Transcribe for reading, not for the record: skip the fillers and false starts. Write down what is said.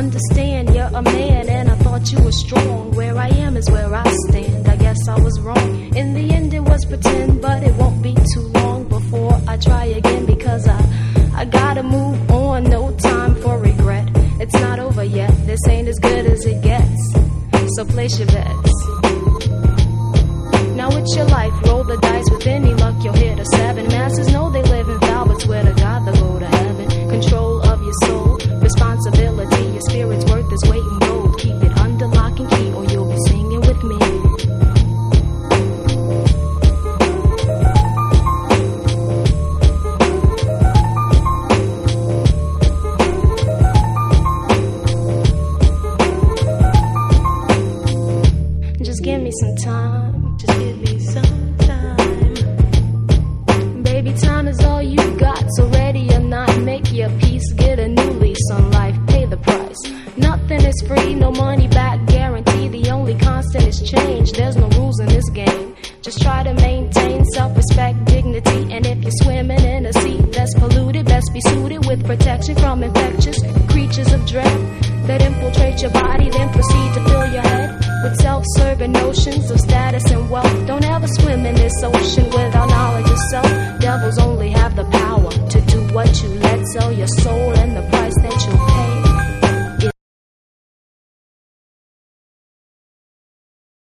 understand you're a man and I thought you were strong. Where I am is where I stand. I guess I was wrong. In the end it was pretend, but it won't be too long before I try again, because I gotta move on. No time for regret. It's not over yet. This ain't as good as it gets. So place your bets. Now it's your life. Roll the dice. With any luck you'll hit a 7. Masters know they live in foul, but swear to God they'll go to heaven. Control of your soul, responsibility. Your spirit's worth its weight in gold. Keep it under lock and key or you'll be singing with me. Just give me some time. Just give me some time. Baby, time is all you got. So ready or not, make your peace. Get a new lease on life. Pay the price. Nothing is free. No money back guarantee. The only constant is change. There's no rules in this game. Just try to maintain self-respect, dignity. And if you're swimming in a sea that's polluted, best be suited with protection from infectious creatures of dread that infiltrate your body, then proceed to fill your head with self-serving notions of status and wealth. Don't ever swim in this ocean without knowledge of self. Devils only have the power to do what you let. Sell your soul and the price that you pay.